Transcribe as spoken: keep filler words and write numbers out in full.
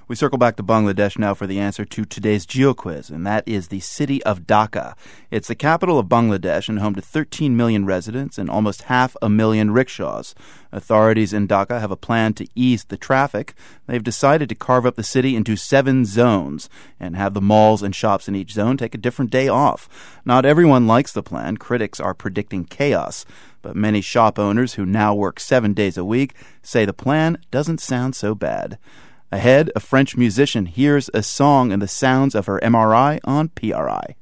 We circle back to Bangladesh now for the answer to today's GeoQuiz, and that is the city of Dhaka. It's the capital of Bangladesh and home to thirteen million residents and almost half a million rickshaws. Authorities in Dhaka have a plan to ease the traffic. They've decided to carve up the city into seven zones and have the malls and shops in each zone take a different day off. Not everyone likes the plan. Critics are predicting chaos. But many shop owners who now work seven days a week say the plan doesn't sound so bad. Ahead, a French musician hears a song and the sounds of her M R I on P R I.